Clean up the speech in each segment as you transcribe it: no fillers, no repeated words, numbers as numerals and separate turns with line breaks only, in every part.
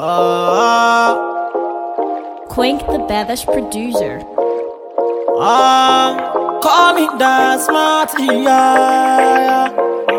Quink the Bavish producer.
Call me that smart, yeah.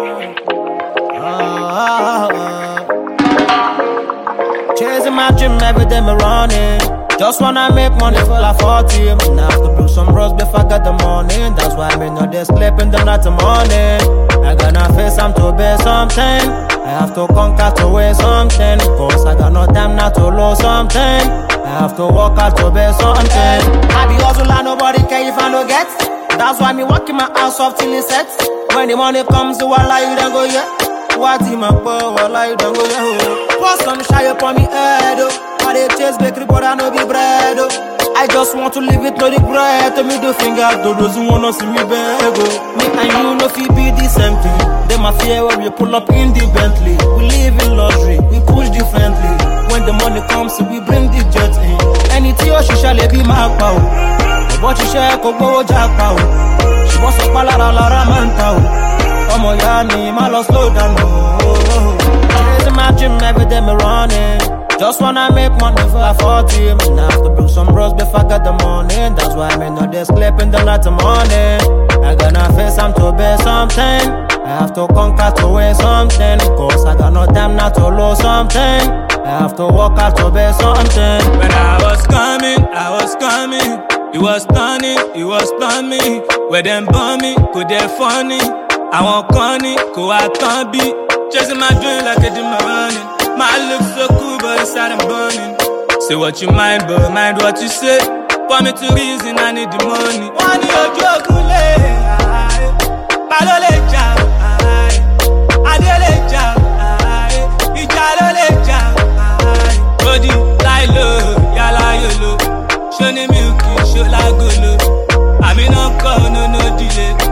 Chasing my dream every day, me running. Just wanna make money for like 40. I have to bring some rose before I get the money. That's why me not just sleep in the night to morning. I gotta face I'm to be something. I have to conquer to win something. Cause I got no time now to lose something. I have to work hard to be something. I be hustle and nobody care if I don't get. That's why me working my ass off till it sets. When the money comes, you all you don't go yeah. What in my power, you don't go yeah. Pour some shy upon me head, oh. I dey chase bakery, but I no be bread, oh. I just want to live it, no regret. To me the finger to those who wanna see me beg, oh. Me and you no fit be the same thing. Them a fear when we pull up in the Bentley. We live in luxury, we push differently. When the money comes, we bring the jet in. Anything oh, she shall be my power. But she share go jack power. She wants to palara la manta. Oh my yani, my love slow down, oh. Chasing my dream every day, me running. Just wanna make money for like 40. Me have to bring some rose before I get the money. That's why me not just sleep in the night to morning. I gotta face I'm to be something. I have to conquer to win something. Cause I got no time now to lose something. I have to work hard to be something.
When I was coming, it was stunning, where them burn me, could they funny? I want corny, go out on beat. Chasing my dream like I did my running. My look so cool, but inside I'm burning. Say what you mind, but mind what you say. For me to reason, I need the money. Money, oh, jokule. Palole jam, adele jam, ijalo jam. Body, lie low, yala yolo. Show me milky, show la golo. I mean, no delay.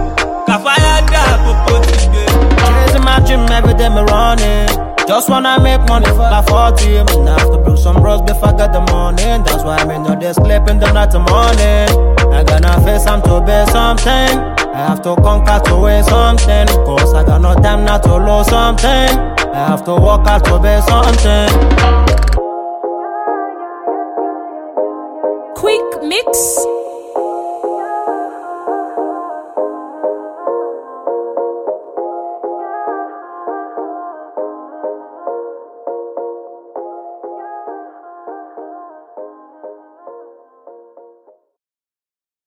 Chasing my dream every day, me running. Just wanna make money for like 40. Me have to bring some rose before I get the money. That's why me not just sleep in the night to morning. I gotta face I'm to be something. I have to conquer to win something. Cause I got no time now to lose something. I have to work hard to be something.
Quick Mix.